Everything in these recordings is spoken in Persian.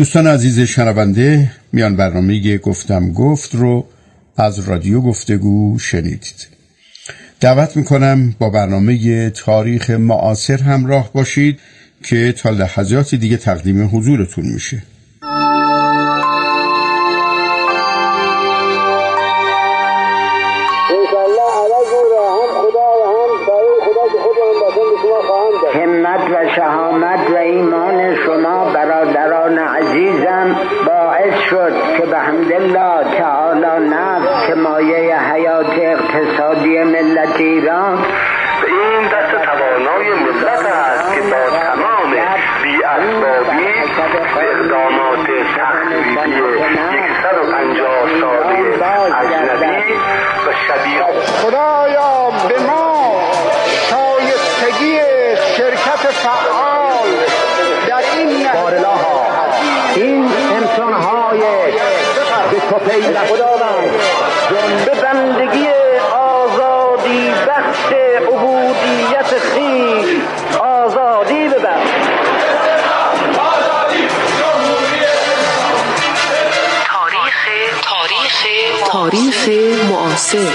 دوستان عزیز شنونده، میان برنامه گفتم گفت رو از رادیو گفتگو شنیدید. دعوت میکنم با برنامه تاریخ معاصر همراه باشید که تا لحظات دیگه تقدیم حضورتون میشه. همت و شهامت و ایمان شما برادران عزیزم باعث شد که به حمدالله تعالی نفت که مایه حیات اقتصادی ملت ایران این دست توانای ملت است که با تمام بی‌اسبابی اقدامات تخریبی 150 ساله اجنبی و شبیه خدایا به ما شایستگی شرکت فعال در این بارلاها این انسان‌های به توپیل خداوند جنبه بندگی آزادی بخش عبودیت خویش آزادی ببخش. تاریخ معاصر.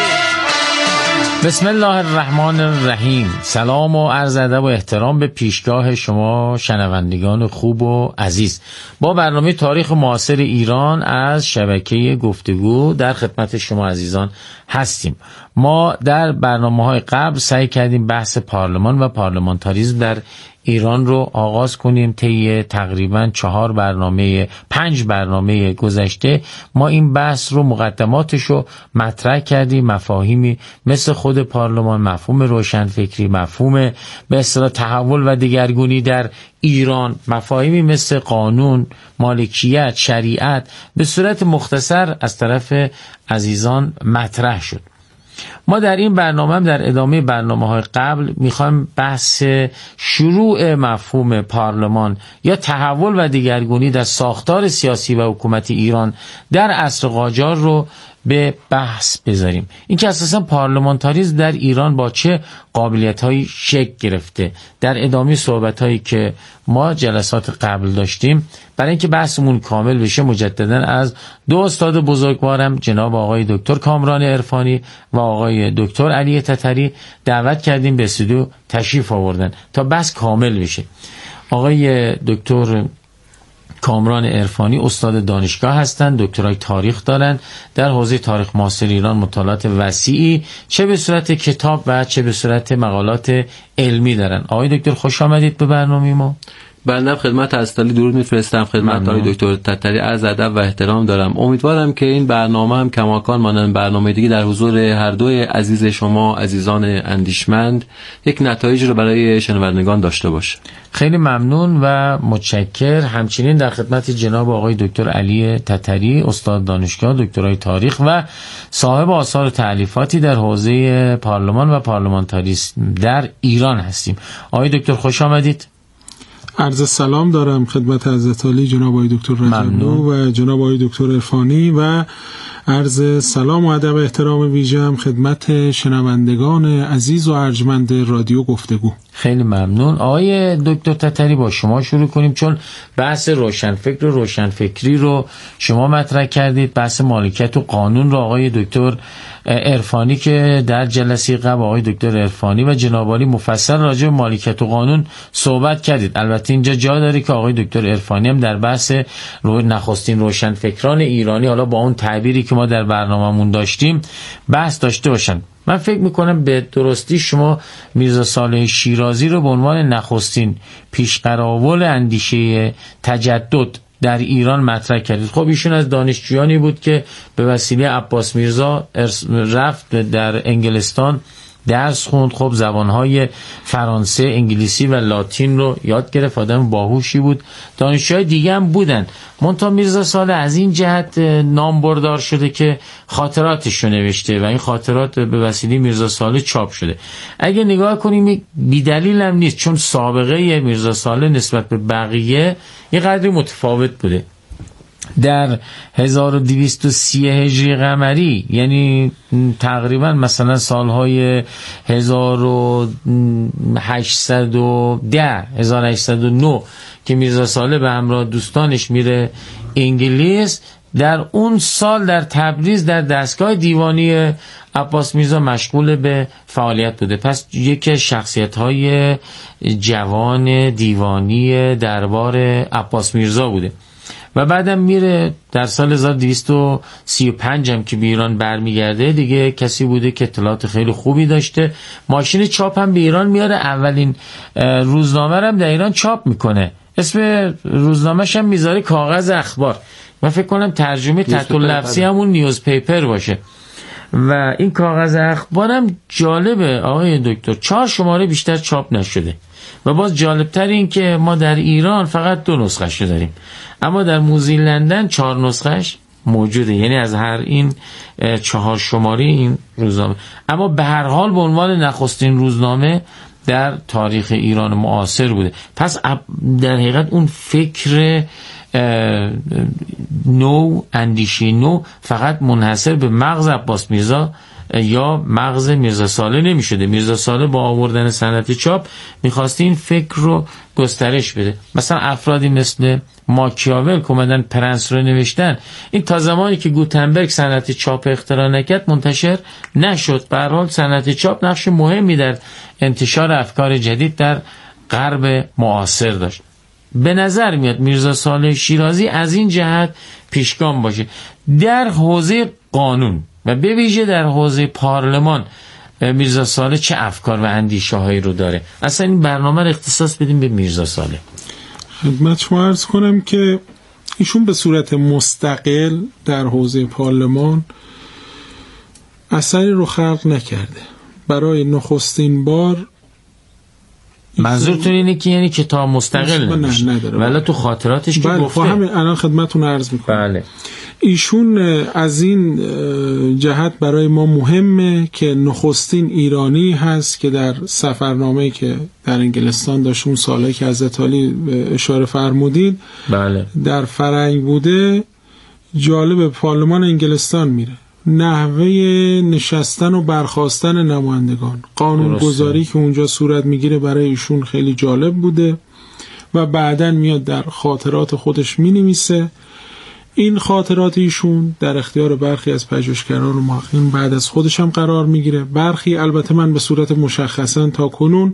بسم الله الرحمن الرحیم. سلام و عرض ادب و احترام به پیشگاه شما شنوندگان خوب و عزیز. با برنامه تاریخ معاصر ایران از شبکه گفتگو در خدمت شما عزیزان هستیم. ما در برنامه‌های قبل سعی کردیم بحث پارلمان و پارلمانتاریسم در ایران رو آغاز کنیم. طی تقریباً 5 برنامه گذشته ما این بحث رو مقدماتش رو مطرح کردیم. مفاهیمی مثل خود پارلمان، مفهوم روشنفکری، مفهوم به اصطلاح تحول و دگرگونی در ایران، مفاهیمی مثل قانون، مالکیت، شریعت به صورت مختصر از طرف عزیزان مطرح شد. ما در این برنامه هم در ادامه برنامه‌های قبل میخوایم بحث شروع مفهوم پارلمان یا تحول و دگرگونی در ساختار سیاسی و حکومتی ایران در عصر قاجار رو به بحث بذاریم. این که اساساً پارلمانتاریسم در ایران با چه قابلیت‌هایی شکل گرفته. در ادامه صحبت‌هایی که ما جلسات قبل داشتیم، برای اینکه بحثمون کامل بشه مجدداً از دو استاد بزرگوارم جناب آقای دکتر کامران عرفانی و آقای دکتر علی تتری دعوت کردیم به استودیو تشریف آوردن تا بحث کامل بشه. آقای دکتر کامران عرفانی استاد دانشگاه هستند، دکترای تاریخ دارند، در حوزه تاریخ معاصر ایران مطالعات وسیعی چه به صورت کتاب و چه به صورت مقالات علمی دارن. آقای دکتر خوش آمدید به برنامه ما. بنده خدمت عزیزان درود میفرستم خدمت آقای دکتر تتری، عرض ادب و احترام دارم. امیدوارم که این برنامه هم کماکان مانند برنامه دیگه در حضور هر دوی عزیز شما عزیزان اندیشمند یک نتایج رو برای شنوندگان داشته باشه. خیلی ممنون و متشکر. همچنین در خدمت جناب آقای دکتر علی تتری استاد دانشگاه، دکترای تاریخ و صاحب آثار و تألیفاتی در حوزه پارلمان و پارلمانتاریسم در ایران هستیم. آقای دکتر خوش آمدید. عرض سلام دارم خدمت حضرت عالی جناب آقای دکتر رجبلو و جناب آقای دکتر عرفانی و عرض سلام و ادب احترام ویژه‌ام خدمت شنوندگان عزیز و ارجمند رادیو گفتگو. خیلی ممنون. آقای دکتر تتری با شما شروع کنیم، چون بحث روشنفکر و روشنفکری رو شما مطرح کردید، بحث مالکیت و قانون رو آقای دکتر عرفانی که در جلسه قبل آقای دکتر عرفانی و جناب عالی مفصل راجع به مالکیت و قانون صحبت کردید. البته اینجا جا داره که آقای دکتر عرفانی هم در بحث نخستین روشنفکران ایرانی، حالا با اون تعبیری که ما در برنامه‌مون داشتیم، بحث داشته باشن. من فکر میکنم به درستی شما میرزا صالح شیرازی رو به عنوان نخستین پیشقراول اندیشه تجدد در ایران مطرح کردید. خب ایشون از دانشجویانی بود که به وسیله عباس میرزا رفت در انگلستان درس خوند. خب زبانهای فرانسه، انگلیسی و لاتین رو یاد گرفت. آدم باهوشی بود. دانشجوهای دیگه هم بودن. منتها میرزا صالح از این جهت نام بردار شده که خاطراتش رو نوشته و این خاطرات به وسیله میرزا صالح چاپ شده. اگه نگاه کنیم بی‌دلیل هم نیست، چون سابقه میرزا صالح نسبت به بقیه یه قدری متفاوت بوده. در 1230 هجری قمری، یعنی تقریبا مثلا سالهای 1810 1809 که میرزا صالح به همراه دوستانش میره انگلیس، در اون سال در تبریز در دستگاه دیوانی عباس میرزا مشغول به فعالیت بوده. پس یکی از شخصیت‌های جوان دیوانی دربار عباس میرزا بوده و بعدم میره در سال 1235 هم که به ایران برمیگرده، دیگه کسی بوده که اطلاعات خیلی خوبی داشته. ماشین چاپ هم به ایران میاره، اولین روزنامه هم در ایران چاپ میکنه، اسم روزنامه‌ش هم میذاره کاغذ اخبار. من فکر کنم ترجمه تحت لفظی همون نیوز پیپر باشه. و این کاغذ اخبارم جالبه آقای دکتر، 4 شماره بیشتر چاپ نشده و باز جالبتر این که ما در ایران فقط 2 نسخه‌اش داریم، اما در موزی لندن 4 نسخه‌اش موجوده، یعنی از هر این 4 شماره این روزنامه. اما به هر حال به عنوان نخستین روزنامه در تاریخ ایران معاصر بوده. پس در حقیقت اون فکر نو، اندیشه نو فقط منحصر به مغز عباس میرزا یا مغز میرزا صالح نمی شده. میرزا صالح با آوردن صنعت چاپ میخواسته این فکر رو گسترش بده. مثلا افرادی مثل ماکیاول که اومدن پرنس رو نوشتن، این تا زمانی که گوتنبرگ صنعت چاپ اختراع نکرد منتشر نشد. به هر حال صنعت چاپ نقش مهمی در انتشار افکار جدید در غرب معاصر داشت. به نظر میاد میرزا صالح شیرازی از این جهت پیشگام باشه. در حوزه قانون و به ویژه در حوزه پارلمان میرزا صالح چه افکار و اندیشه هایی رو داره؟ اصلا این برنامه رو اختصاص بدیم به میرزا صالح. خدمت شما عرض کنم که ایشون به صورت مستقل در حوزه پارلمان اثری رو خلق نکرده. برای نخستین بار منظورتون اینه که یعنی کتاب مستقل نداره، ولی تو خاطراتش که گفته. همین الان خدمتتون عرض میکنم. بله. ایشون از این جهت برای ما مهمه که نخستین ایرانی هست که در سفرنامه‌ای که در انگلستان داشت اون سالایی که حضرت علی اشاره فرمودید، بله، در فرنگ بوده. جالب، پارلمان انگلستان میره، نحوه نشستن و برخاستن نمایندگان، قانون گذاری که اونجا صورت میگیره برای ایشون خیلی جالب بوده و بعدن میاد در خاطرات خودش مینویسه. این خاطرات ایشون در اختیار برخی از پژوهشگران و محققین بعد از خودش هم قرار میگیره. برخی البته من به صورت مشخصا تا کنون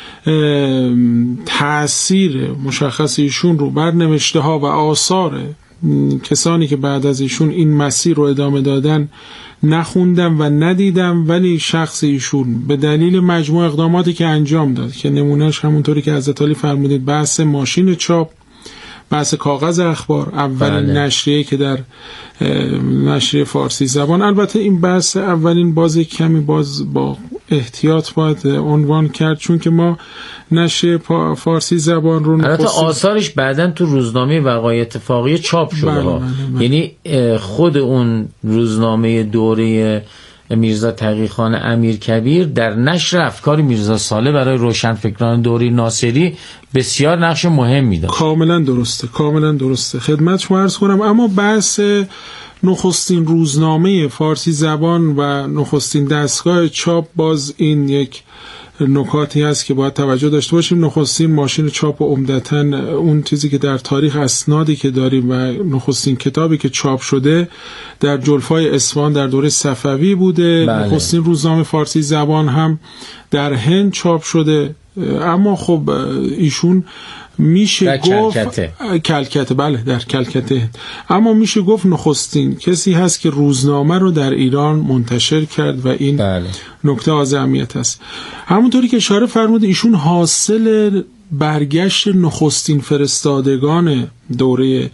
تأثیر مشخص ایشون رو بر نوشته ها و آثار کسانی که بعد از ایشون این مسیر رو ادامه دادن نخوندم و ندیدم، ولی شخص ایشون به دلیل مجموع اقداماتی که انجام داد که نمونهش همونطوری که حضرت علی فرمودید بحث ماشین چاپ، بحث کاغذ اخبار، اولین نشریه که در نشریه فارسی زبان، البته این بحث اولین باز کمی باز با احتیاط باید عنوان کرد چون که ما نشریه فارسی زبان رو البته آثارش بعداً تو روزنامه وقایع اتفاقی چاپ شده ها. یعنی خود اون روزنامه دوره میرزا تقی‌خان امیرکبیر در نشر افکار میرزا صالح برای روشنفکران دوره ناصری بسیار نقش مهمی داشت. کاملا درسته. خدمت شما عرض کنم. اما بحث نخستین روزنامه فارسی زبان و نخستین دستگاه چاپ، باز این یک نکاتی هست که باید توجه داشته باشیم. نخستین ماشین چاپ و عمدتاً اون چیزی که در تاریخ اسنادی که داریم و نخستین کتابی که چاپ شده در جلفای اصفهان در دوره صفوی بوده. بله. نخستین روزنامه فارسی زبان هم در هند چاپ شده. اما خب ایشون میشه گفت کلکته، بله در کلکته، اما میشه گفت نخستین کسی هست که روزنامه رو در ایران منتشر کرد و این نکته از اهمیت است. همونطوری که اشاره فرمود ایشون حاصل برگشت نخستین فرستادگان دوره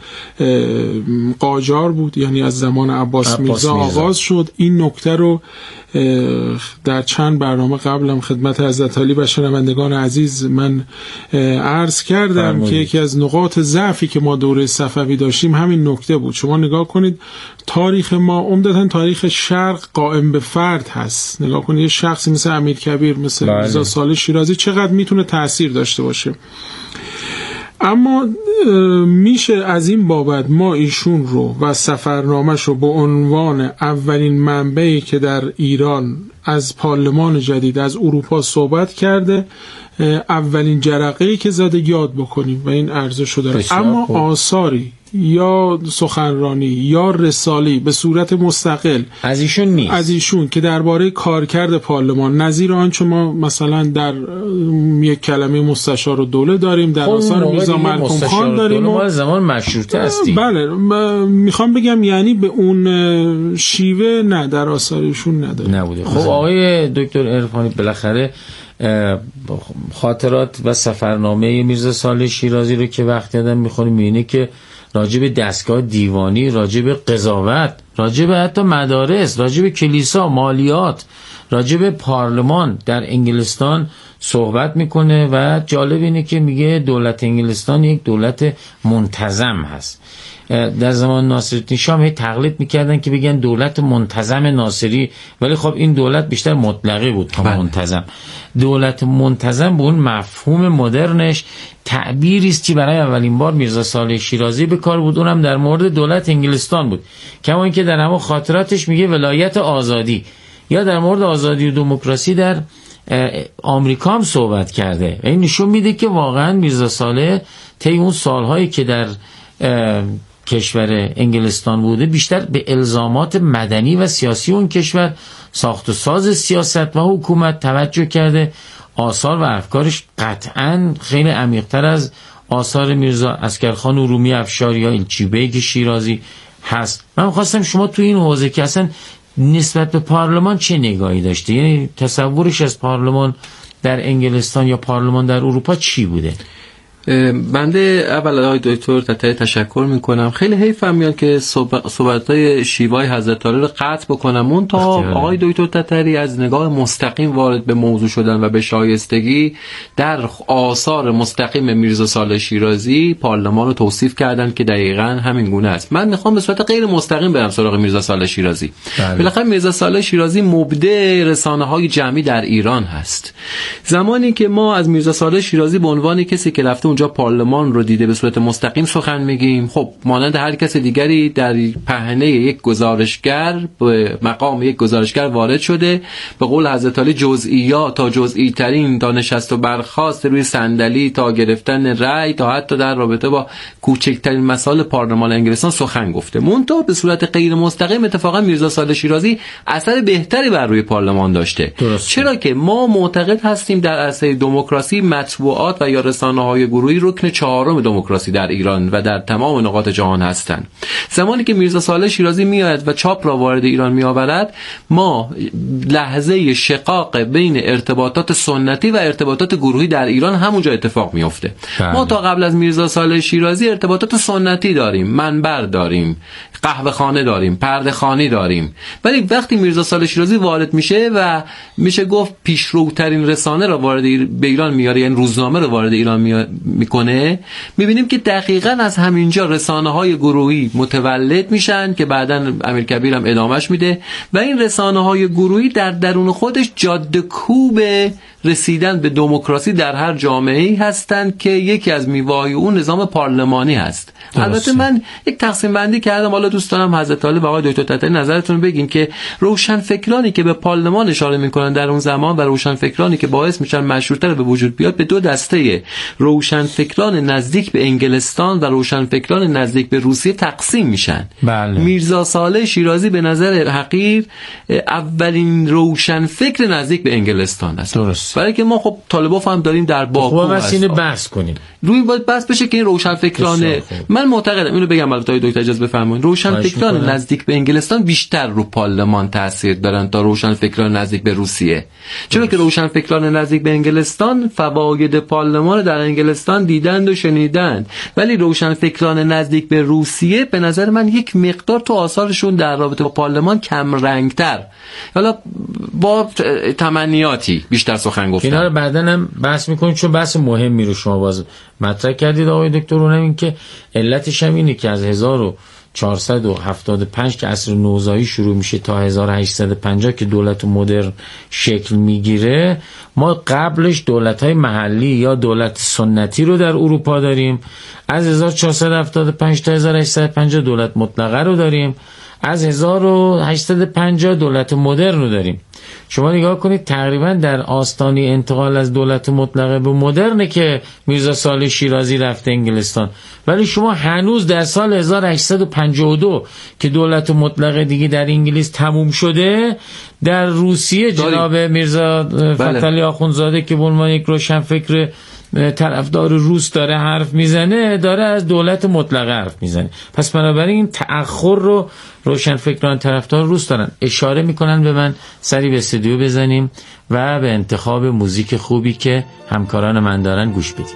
قاجار بود، یعنی از زمان عباس میرزا آغاز شد. این نکته رو در چند برنامه قبلم خدمت حضرت علی و شنوندگان عزیز من عرض کردم که یکی از نقاط ضعفی که ما دوره صفوی داشتیم همین نکته بود. شما نگاه کنید تاریخ ما عمدتاً تاریخ شرق قائم به فرد هست. نگاه کنید یه شخصی مثل امیرکبیر، مثل میرزا صالح شیرازی چقدر میتونه تأثیر داشته باشه. اما میشه از این بابت ما ایشون رو و سفرنامه‌ش رو به عنوان اولین منبعی که در ایران از پارلمان جدید از اروپا صحبت کرده، اولین جرقه‌ای که زده یاد بکنیم و این ارزش رو داره. اما آثاری یا سخنرانی یا رسالی به صورت مستقل از ایشون نیست، از ایشون که درباره کارکرد پارلمان نظیر آنچه ما مثلا در یک کلمه مستشار الدوله داریم، در آثار میرزا ملکم خان داریم، ما زمان مشروطه هستیم. بله میخوام بگم یعنی به اون شیوه نه، در آثارشون نبوده. خب آقای دکتر عرفانی، بالاخره خاطرات و سفرنامه میرزا صالح شیرازی رو که وقتی آدم میخونه میبینه که راجع به دستگاه دیوانی، راجع به قضاوت، راجع به حتی مدارس، راجع به کلیسا، مالیات، راجع به پارلمان در انگلستان صحبت میکنه و جالب اینه که میگه دولت انگلستان یک دولت منتظم هست. در زمان ناصرالدین شاه هی تقلید میکردن که بگن دولت منتظم ناصری، ولی خب این دولت بیشتر مطلقی بود تا منتظم. دولت منتظم به اون مفهوم مدرنش تعبیری است که برای اولین بار میرزا صالح شیرازی به کار بود، اونم در مورد دولت انگلستان بود. کما اینکه در همون خاطراتش میگه ولایت آزادی، یا در مورد آزادی و دموکراسی در آمریکا هم صحبت کرده. این نشون میده که واقعا میرزا صالح طی اون سالهایی که در کشور انگلستان بوده بیشتر به الزامات مدنی و سیاسی اون کشور، ساخت و ساز سیاست و حکومت توجه کرده. آثار و افکارش قطعاً خیلی عمیق‌تر از آثار میرزا عسکرخان ارومی افشار یا ایلچی بیگ شیرازی هست. من خواستم شما تو این حوزه که اصلا نسبت به پارلمان چه نگاهی داشته، یعنی تصورش از پارلمان در انگلستان یا پارلمان در اروپا چی بوده؟ بنده اول آقای دکتر تتری تشکر میکنم. خیلی حیفم میاد که صحبت‌های شیوای حضرت عالی رو قطع بکنم، اون تا آقای دکتر تتری از نگاه مستقیم وارد به موضوع شدن و به شایستگی در آثار مستقیم میرزا صالح شیرازی پارلمان رو توصیف کردن که دقیقاً همین گونه است. من میخوام به صورت غیر مستقیم برم سراغ میرزا صالح شیرازی. بالاخره میرزا صالح شیرازی مبدع رسانه‌های جمعی در ایران هست. زمانی که ما از میرزا صالح شیرازی به عنوان کسی که رفته اونجا پارلمان رو دیده به صورت مستقیم سخن میگیم، خب مانند هر کس دیگری در پهنه یک گزارشگر به مقام یک گزارشگر وارد شده، به قول حضرت علی جزئیات تا جزئی ترین دانشست و برخاست روی صندلی تا گرفتن رأی تا حتی در رابطه با کوچکترین مسائل پارلمان انگلستان سخن گفته. منتها به صورت غیر مستقیم اتفاقا میرزا صالح شیرازی اثر بهتری بر روی پارلمان داشته. چرا که ما معتقد هستیم در عرصه دموکراسی مطبوعات و یا رسانه‌های گروهی رکن چهارم دموکراسی در ایران و در تمام نقاط جهان هستند. زمانی که میرزا صالح شیرازی میاد و چاپ را وارد ایران میآورد، ما لحظه شقاق بین ارتباطات سنتی و ارتباطات گروهی در ایران همونجا اتفاق میفته. ما تا قبل از میرزا صالح شیرازی ارتباطات سنتی داریم، منبر داریم، قهوه خانه داریم، پرده خانی داریم، ولی وقتی میرزا صالح شیرازی وارد میشه و میشه گفت پیشروترین رسانه را وارد به ایران میاره، یعنی روزنامه را وارد ایران میکنه، میبینیم که دقیقاً از همینجا رسانه‌های گروهی متولد میشن که بعداً امیرکبیر هم ادامهش میده و این رسانه‌های گروهی در درون خودش جاده‌کوب رسیدن به دموکراسی در هر جامعه‌ای هستند که یکی از میوه‌های اون نظام پارلمانی هست. البته من یک تقسیم بندی کردم، حالا دوست دارم حضرت عالی و آقای دکتر تتری نظرتون بگین که روشنفکرانی که به پارلمان اشاره میکنن در اون زمان و روشنفکرانی که باعث میشن مشروطه رو به وجود بیاد به دو دسته روشنفکران نزدیک به انگلستان و روشنفکران نزدیک به روسیه تقسیم میشن. بله. میرزا صالح شیرازی به نظر حقیر اولین روشنفکر نزدیک به انگلستان است. درست. برای که ما خب طالباف هم داریم در باکو هست. اینو بحث کنیم. روی باید بحث بشه که این روشنفکران، من معتقدم اینو بگم البته دکتر اجازه بفرمایید، روشنفکران نزدیک به انگلستان بیشتر رو پارلمان تاثیر دارن تا روشنفکران نزدیک به روسیه. چرا که روشنفکران نزدیک به انگلستان فواید پارلمان در انگلستان دیدند و شنیدند، ولی روشنفکران نزدیک به روسیه به نظر من یک مقدار تو آثارشون در رابطه با پارلمان کم رنگتر، حالا با تمنیاتی بیشتر سخن گفتن. اینا رو بعداً هم بحث می‌کنیم چون بحث مهمی رو شما باز مطرح کردید آقای دکتر. اونم این که علتش هم اینه که از 1475 که عصر نوزایی شروع میشه تا 1850 که دولت مدرن شکل میگیره، ما قبلش دولت‌های محلی یا دولت سنتی رو در اروپا داریم. از 1475 تا 1850 دولت مطلقه رو داریم. از 1850 دولت مدرن رو داریم. شما نگاه کنید تقریبا در آستانه انتقال از دولت مطلقه به مدرنه که میرزا صالح شیرازی رفته انگلستان، ولی شما هنوز در سال 1852 که دولت مطلقه دیگه در انگلیس تموم شده، در روسیه جناب میرزا فتحعلی آخوندزاده که به عنوان یک روشنفکر طرفدار روس داره حرف میزنه، داره از دولت مطلقه حرف میزنه. پس بنابراین این تأخر رو روشنفکران طرفدار روس دارن. اشاره میکنن به من سری به استودیو بزنیم و به انتخاب موزیک خوبی که همکاران من دارن گوش بدیم.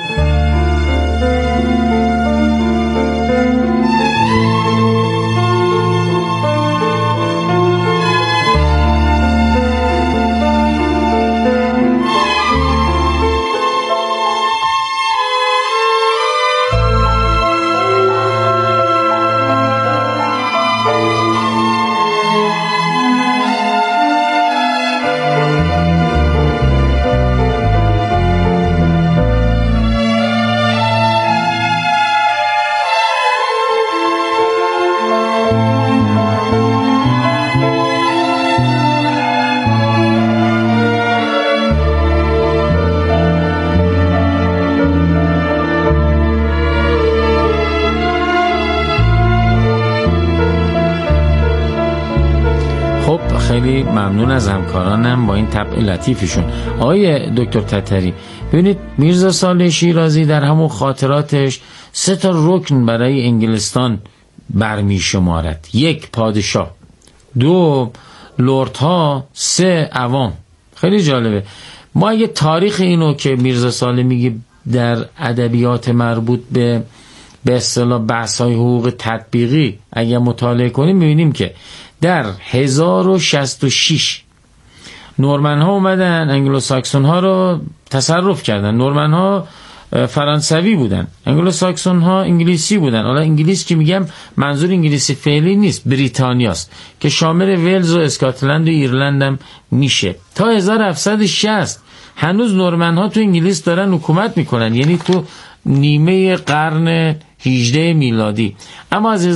خیلی ممنون از همکارانم با این طبع لطیفشون. آقای دکتر تتری، ببینید میرزا صالح شیرازی در همون خاطراتش 3 رکن برای انگلستان برمی شمارد: 1 پادشاه، 2 لردها، 3 عوام. خیلی جالبه. ما اگه تاریخ اینو که میرزا صالح میگه در ادبیات مربوط به اصطلاح بحث‌های حقوق تطبیقی اگه مطالعه کنیم، می‌بینیم که در 1066 نورمن ها اومدن انگلو ساکسون ها رو تصرف کردن. نورمن ها فرانسوی بودن، انگلو ساکسون ها انگلیسی بودن. حالا انگلیس که میگم منظور انگلیسی فعلی نیست، بریتانیاست که شامل ولز و اسکاتلند و ایرلند هم میشه. تا 1760 هنوز نورمن ها تو انگلیس دارن حکومت میکنن، یعنی تو نیمه قرن 18 میلادی. اما از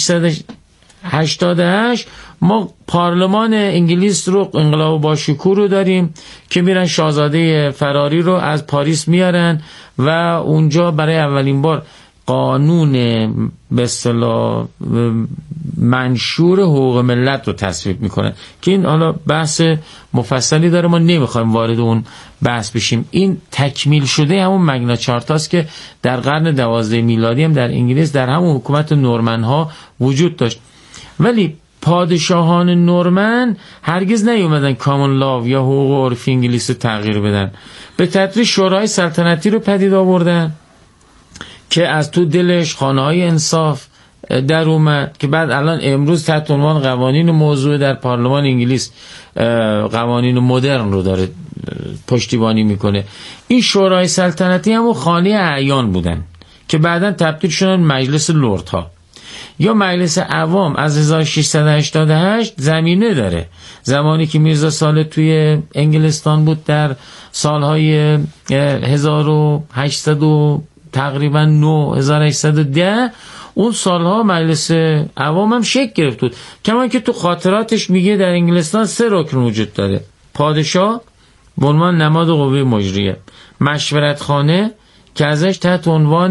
1688 ما پارلمان انگلیس رو، انقلاب باشکوه رو داریم که میرن شاهزاده فراری رو از پاریس میارن و اونجا برای اولین بار قانون به اصطلاح منشور حقوق ملت رو تصویب میکنن که این حالا بحث مفصلی داره، ما نمیخوایم وارد اون بحث بشیم. این تکمیل شده همون مگنا چارتاست که در قرن 12 میلادی هم در انگلیس در همون حکومت نورمن ها وجود داشت. ولی پادشاهان نورمن هرگز نیومدن کامن لاو یا حقوق عرفی انگلیس رو تغییر بدن. به تدریج شورای سلطنتی رو پدید آوردن که از تو دلش خانه‌های انصاف در اومد که بعد الان امروز تحت عنوان قوانین موضوع در پارلمان انگلیس قوانین مدرن رو داره پشتیبانی میکنه. این شورای سلطنتی همون خانه اعیان بودن که بعداً تبدیل شدن مجلس لردها یا مجلس عوام. از 1688 زمینه داره. زمانی که میرزا صالح توی انگلستان بود در سالهای 1800 تقریبا 1810 اون سالها مجلس عوام هم شکل گرفت بود. کما که تو خاطراتش میگه در انگلستان 3 رکن وجود داره: پادشاه به عنوان نماد قوه مجریه، مشورت خانه که ازش تحت عنوان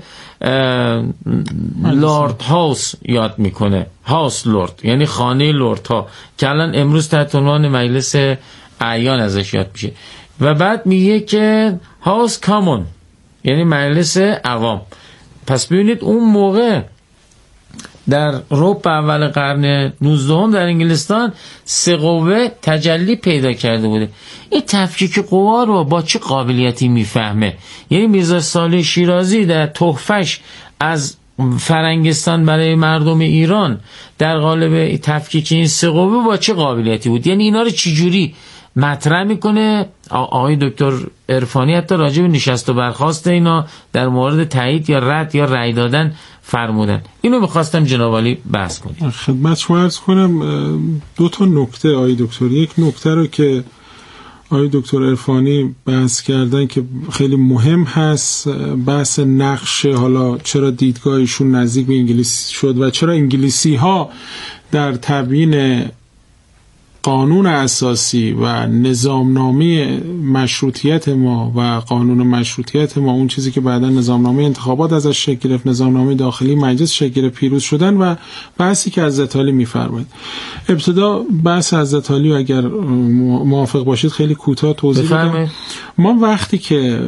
لورد هاوس یاد میکنه، هاوس لورد یعنی خانه لورد ها که الان امروز تحت عنوان مجلس اعیان ازش یاد میشه، و بعد میگه که هاوس کامون یعنی مجلس عوام. پس ببینید اون موقع در اروپا اول قرن 19 در انگلستان 3 قوه تجلی پیدا کرده بوده. این تفکیک قوا رو با چه قابلیتی میفهمه؟ یعنی میرزا صالح شیرازی در تحفه‌اش از فرنگستان برای مردم ایران در قالب تفکیک این 3 قوه با چه قابلیتی بود؟ یعنی اینا رو چجوری مطرح میکنه؟ آقای دکتر عرفانی حتی راجع به نشست و برخاست اینا در مورد تایید یا رد یا رأی دادن فرمودن. اینو میخواستم جناب عالی بحث کنیم. خدمت شما عرض کنم 2 نکته آقای دکتر. یک نکته رو که آقای دکتر عرفانی بحث کردن که خیلی مهم هست، بحث نقش، حالا چرا دیدگاهشون نزدیک به انگلیسی شد و چرا انگلیسی ها در تبیین قانون اساسی و نظامنامه مشروطیت ما و قانون مشروطیت ما، اون چیزی که بعدا نظامنامه انتخابات ازش شکل گرفت، نظامنامه داخلی مجلس شکل گرفت، پیروز شدن و بحثی که حضرت علی می‌فرمایند. ابتدا بحث حضرت علی اگر موافق باشید خیلی کوتاه توضیح بدم. ما وقتی که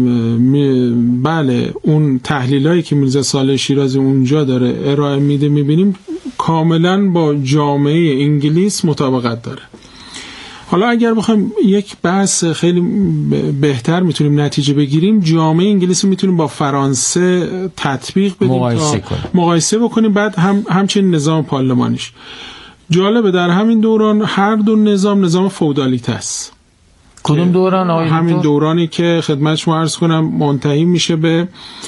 بله اون تحلیلایی که میرزا صالح شیرازی اونجا داره ارائه میده می‌بینیم کاملا با جامعه انگلیس مطابقت داره. حالا اگر بخوایم یک بحث خیلی بهتر میتونیم نتیجه بگیریم، جامعه انگلیس میتونیم با فرانسه تطبیق بدیم، مقایسه بکنیم، بعد همچنین نظام پارلمانیش. جالبه در همین دوران هر دو نظام فئودالیته است. کدوم دوران آقای دکتر؟ همین دورانی که خدمت شما عرض کنم منتهی میشه به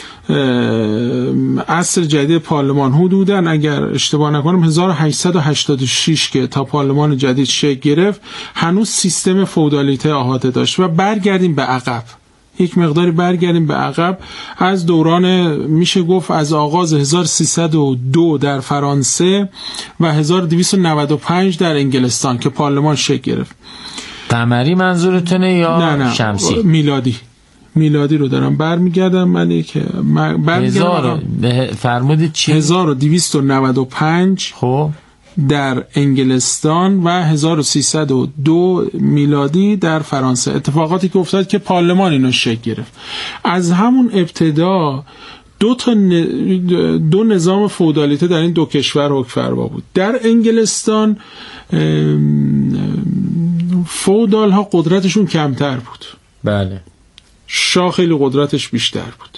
عصر جدید پارلمان، حدوداً اگر اشتباه نکنم 1886 که تا پارلمان جدید شکل گرفت، هنوز سیستم فئودالیته احاطه داشت. و برگردیم به عقب، یک مقداری برگردیم به عقب، از دوران میشه گفت از آغاز 1302 در فرانسه و 1295 در انگلستان که پارلمان شکل گرفت. قمری منظورتونه یا نه شمسی؟ میلادی رو دارم برمیگردم. من که فرمودید چی؟ 1295 خب در انگلستان و 1302 میلادی در فرانسه. اتفاقاتی که افتاد که پارلمان اینو شکل گرفت. از همون ابتدا دو نظام فئودالیته در این دو کشور حکمفرما بود. در انگلستان فئودال ها قدرتشون کمتر بود، بله، شاه خیلی قدرتش بیشتر بود.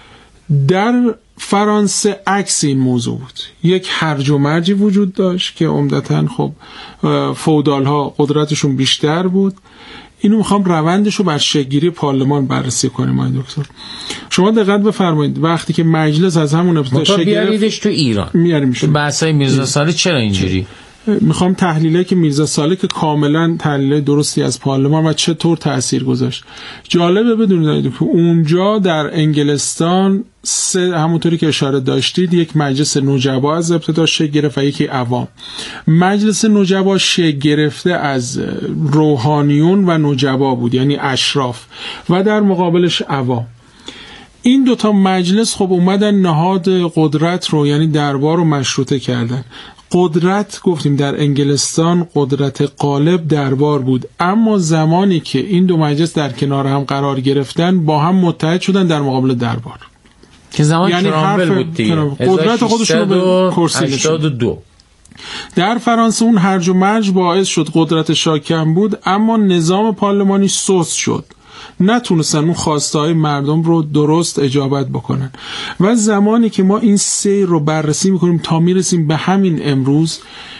در فرانسه عکس این موضوع بود، یک هرج و مرجی وجود داشت که عمدتاً خب فئودال ها قدرتشون بیشتر بود. اینو میخوام روندش رو بر شکل‌گیری پارلمان بررسی کنیم. آقای دکتر شما دقت بفرمایید، وقتی که مجلس از همون ابتدا شکل گرفت تو ایران میاریمش بحثای میرزا صالح چرا اینجوری، میخوام تحلیلی که میرزا صالح که کاملا تحلیل درستی از پارلمان و چطور تأثیر گذاشت. جالبه بدونید که اونجا در انگلستان همونطوری که اشاره داشتید یک مجلس نجبا از ابتدا شکل گرفت و یکی عوام. مجلس نجبا شکل گرفته از روحانیون و نجبا بود، یعنی اشراف، و در مقابلش عوام. این دوتا مجلس خب اومدن نهاد قدرت رو، یعنی دربار رو مشروطه کردن. قدرت گفتیم در انگلستان قدرت غالب دربار بود، اما زمانی که این دو مجلس در کنار هم قرار گرفتن با هم متحد شدن در مقابل دربار، که زمان یعنی کرامبل بود دیگه، قدرت خودشون رو به کرسی نشوندن. در فرانسه اون هرج و مرج باعث شد قدرت شاه کم بود، اما نظام پارلمانی سست شد، نتونستن اون خواستهای مردم رو درست اجابت بکنن. و زمانی که ما این سیر رو بررسی میکنیم تا میرسیم به همین امروز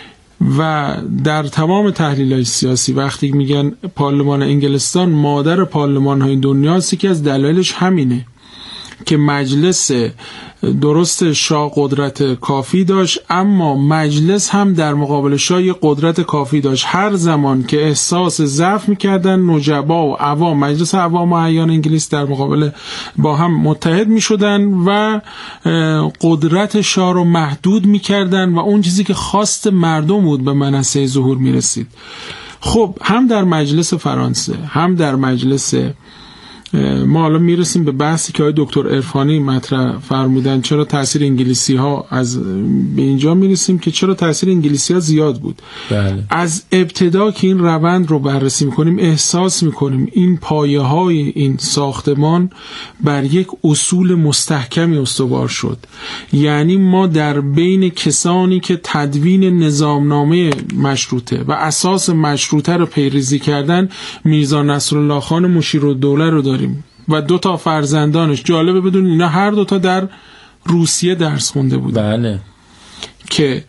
و در تمام تحلیل‌های سیاسی وقتی میگن پارلمان انگلستان مادر پارلمان‌های دنیاست، که از دلایلش همینه که مجلس درست شاه قدرت کافی داشت، اما مجلس هم در مقابل شاه قدرت کافی داشت. هر زمان که احساس ضعف میکردن، نجبا و عوام، مجلس عوام و اعیان انگلیس در مقابل با هم متحد میشدن و قدرت شاه رو محدود میکردن و اون چیزی که خواست مردم بود به منصه ظهور میرسید. خب هم در مجلس فرانسه هم در مجلس ما حالا میرسیم به بحثی که آقای دکتر عرفانی مطرح فرمودن، چرا تاثیر انگلیسی ها، از به اینجا میرسیم که چرا تاثیر انگلیسی ها زیاد بود. بله. از ابتدا که این روند رو بررسی میکنیم احساس میکنیم این پایه های این ساختمان بر یک اصول مستحکمی استوار شد. یعنی ما در بین کسانی که تدوین نظامنامه مشروطه و اساس مشروطه رو پیریزی کردن، میرزا نصرالله خان مشیرالدوله رو داریم و 2 تا فرزندانش. جالبه بدون اینا هر 2 تا در روسیه درس خونده بودن. بله. که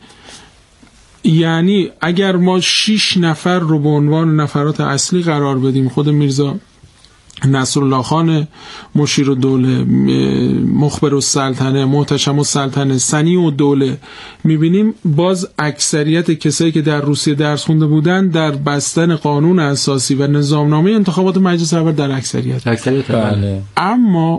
یعنی اگر ما 6 نفر رو به عنوان نفرات اصلی قرار بدیم، خود میرزا نصرالله خان مشیرالدوله، مخبر السلطنه، محتشم السلطنه، صنیع الدوله، میبینیم باز اکثریت کسایی که در روسیه درس خونده بودن در بستن قانون اساسی و نظامنامه انتخابات مجلس اول در اکثریت. بله. اما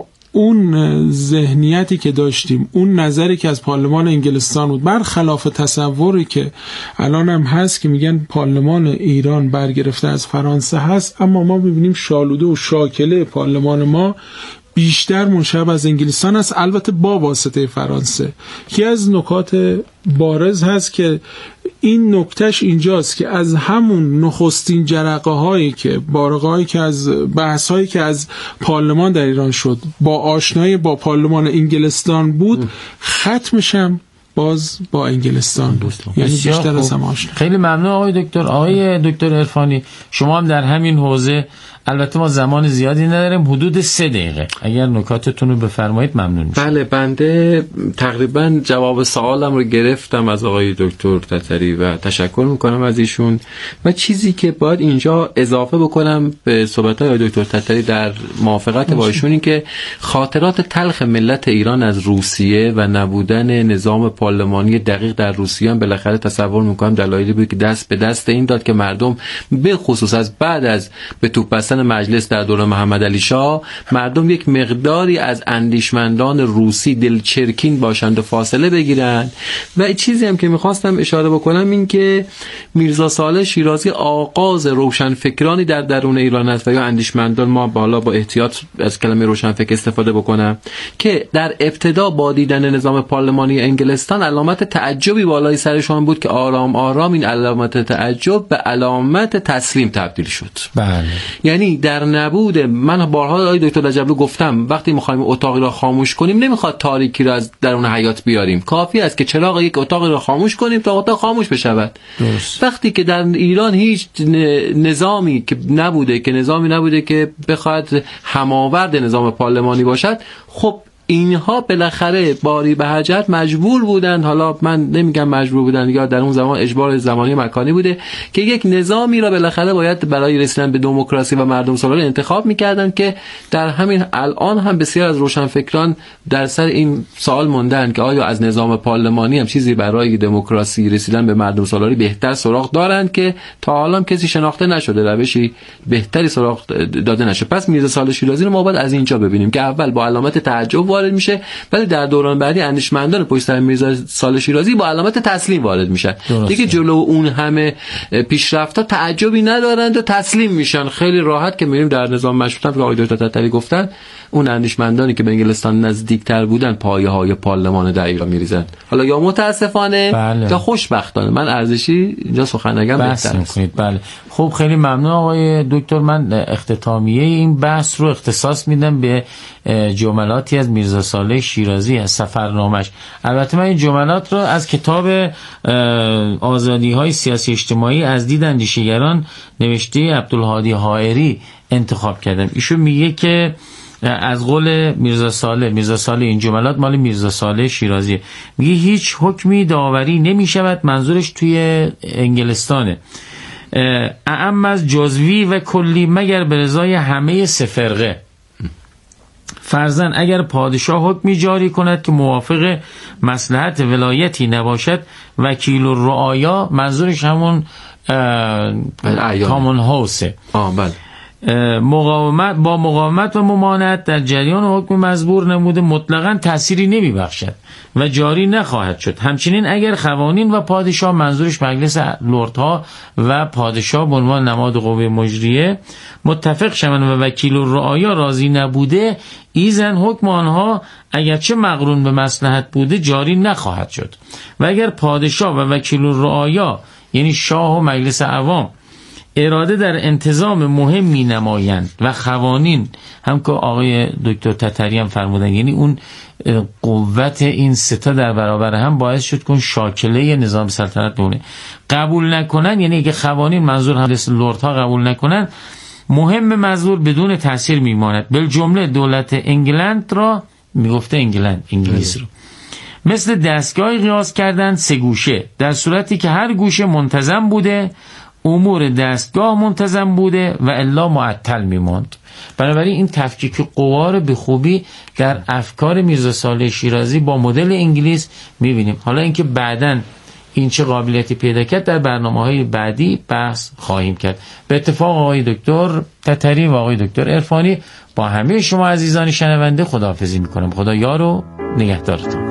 اون ذهنیتی که داشتیم، اون نظری که از پارلمان انگلستان بود، برخلاف تصوری که الان هم هست که میگن پارلمان ایران برگرفته از فرانسه هست، اما ما میبینیم شالوده و شاکله پارلمان ما بیشتر منشأ از انگلستان است، البته با واسطه فرانسه. یکی از نکات بارز هست که این نکتهش اینجاست که از همون نخستین جرقه هایی که از بحث هایی که از پارلمان در ایران شد با آشنایی با پارلمان انگلستان بود، ختمش هم باز با انگلستان بود، یعنی بیشتر از هم آشنا. خیلی ممنون آقای دکتر. آقای دکتر عرفانی، شما هم در همین حوزه، البته ما زمان زیادی نداریم، حدود 3 دقیقه اگر نکاتتون رو بفرمایید ممنون میشم. بله، بنده تقریبا جواب سوالم رو گرفتم از آقای دکتر تتری و تشکر میکنم از ایشون. و چیزی که باید اینجا اضافه بکنم به صحبت‌های آقای دکتر تتری در موافقت با ایشون، این که خاطرات تلخ ملت ایران از روسیه و نبودن نظام پارلمانی دقیق در روسیه هم بالاخره تصور میکنم دلایلی بود که دست به دست این داد که مردم به خصوص از بعد از به توپ بستن مجلس در دوره محمد علی شاه، مردم یک مقداری از اندیشمندان روسی دلچرکین باشند و فاصله بگیرند. و چیزی هم که میخواستم اشاره بکنم این که میرزا صالح شیرازی آغاز روشنفکرانی در درون ایران است و یا اندیشمندان، ما بالا با احتیاط از کلمه روشنفکر استفاده بکنم، که در ابتدا با دیدن نظام پارلمانی انگلستان علامت تعجبی بالای سرشان بود که آرام آرام این علامت تعجب به علامت تسلیم تبدیل شد. بله. یعنی در نبود، من بارها آقای دکتر رجبلو گفتم، وقتی می‌خوایم اتاقی را خاموش کنیم نمیخواد تاریکی را از درون حیاط بیاریم، کافی است که چراغ یک اتاقی را خاموش کنیم تا اتاق خاموش بشود. درست. وقتی که در ایران هیچ نظامی نبوده که بخواد هماورد نظام پارلمانی باشد، خب اینها بالاخره باری به حاجت مجبور بودند، حالا من نمیگم مجبور بودند یا در اون زمان اجبار زمانی مکانی بوده، که یک نظامی را بالاخره باید برای رسیدن به دموکراسی و مردم سالاری انتخاب میکردند، که در همین الان هم بسیار از روشنفکران در سر این سوال موندن که آیا از نظام پارلمانی هم چیزی برای دموکراسی رسیدن به مردم سالاری بهتر سراغ دارند، که تا حالا کسی شناخته نشده، روشی بهتری سراغ داده نشه. پس میرزا صالح شیرازی رو ما باید از اینجا ببینیم که اول با علامت تعجب وارد میشه، ولی در دوران بعدی اندیشمندان پشت سر میرزا صالح شیرازی با علامت تسلیم وارد میشن. دیگه جلو اون همه پیشرفت‌ها تعجبی ندارند و تسلیم میشن خیلی راحت، که میریم در نظام مشروطه که آقای دکتر تتری گفتن، اون اندیشمندانی که به انگلستان نزدیکتر بودن پایه‌های پارلمان در ایران میریزن. حالا یا متاسفانه یا خوشبختانه، من ارزشی اینجا سخن نگم بهتره. بله. خب خیلی ممنون آقای دکتر. من اختتامیه این بحث رو اختصاص میدم به جملاتی از میرزا صالح شیرازی از سفرنامش. البته من این جملات رو از کتاب آزادی‌های سیاسی اجتماعی از دید اندیشگران نوشته عبدالهادی حائری انتخاب کردم. ایشون میگه که از قول میرزا صالح این جملات مال میرزا صالح شیرازی، میگه هیچ حکمی داوری نمیشود، منظورش توی انگلستانه، اعم از جزوی و کلی مگر به رضای همه سه فرقه. فرضاً اگر پادشاه حکمی جاری کند که موافق مصلحت ولایتی نباشد، وکیل الرعایا، منظورش همون کامون هاوسه، بله، مقاومت و ممانعت در جریان حکم مزبور نموده مطلقاً تأثیری نمیبخشد و جاری نخواهد شد. همچنین اگر قوانین و پادشاه، منظورش مجلس لردها و پادشاه به عنوان نماد قوه مجریه، متفق شوند و وکیل الرعایا راضی نبوده، ایزن حکم آنها اگرچه مقرون به مصلحت بوده جاری نخواهد شد. و اگر پادشاه و وکیل الرعایا یعنی شاه و مجلس عوام اراده در انتظام مهمی نمایند و قوانین، هم که آقای دکتر تتری هم فرمودن، یعنی اون قوت این ستا در برابر هم باعث شد که شاکله نظام سلطنت بمونه، قبول نکنن، یعنی اگه قوانین منظور هم لردها قبول نکنن، مهم مزور بدون تاثیر میماند. بالجمله دولت انگلند را میگفته انگلیس رو مثل دستگاهی قیاس کردن 3 گوشه، در صورتی که هر گوشه منتظم بوده امور دستگاه منتظم بوده و الا معطل میموند. بنابراین این تفکیک قوا رو به خوبی در افکار میرزا صالح شیرازی با مدل انگلیس میبینیم. حالا اینکه بعداً این چه قابلیتی پیدا کرد در برنامه‌های بعدی بحث خواهیم کرد. به اتفاق آقای دکتر تتری و آقای دکتر عرفانی با همه شما عزیزان شنونده خداحافظی میکنم. خدا یار و نگهدارتون.